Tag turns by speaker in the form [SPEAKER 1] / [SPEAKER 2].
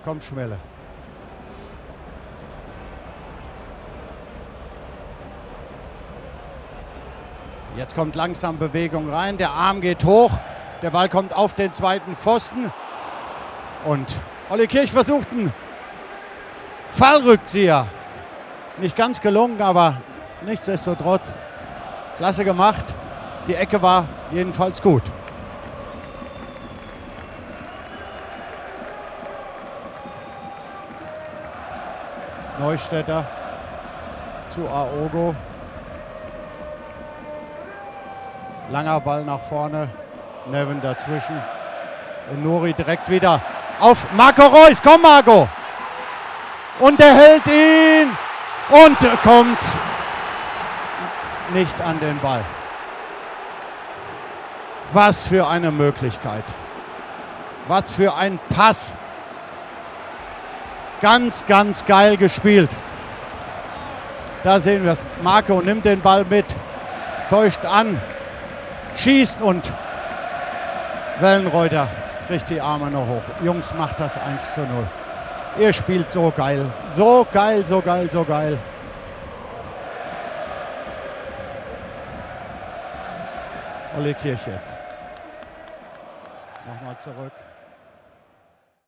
[SPEAKER 1] Komm, Schmelle. Jetzt kommt langsam Bewegung rein. Der Arm geht hoch. Der Ball kommt auf den zweiten Pfosten. Und Olli Kirch versucht einen Fallrückzieher. Nicht ganz gelungen, aber nichtsdestotrotz klasse gemacht. Die Ecke war jedenfalls gut. Neustädter zu Aogo. Langer Ball nach vorne. Nevin dazwischen. Und Nuri direkt wieder auf Marco Reus. Komm, Marco! Und er hält ihn und kommt nicht an den Ball. Was für eine Möglichkeit. Was für ein Pass. Ganz, ganz geil gespielt. Da sehen wir es. Marco nimmt den Ball mit, täuscht an, schießt und Wellenreuter kriegt die Arme noch hoch. Jungs, macht das 1:0. Ihr spielt so geil. So geil, so geil, so geil. Olli Kirch jetzt. Nochmal zurück.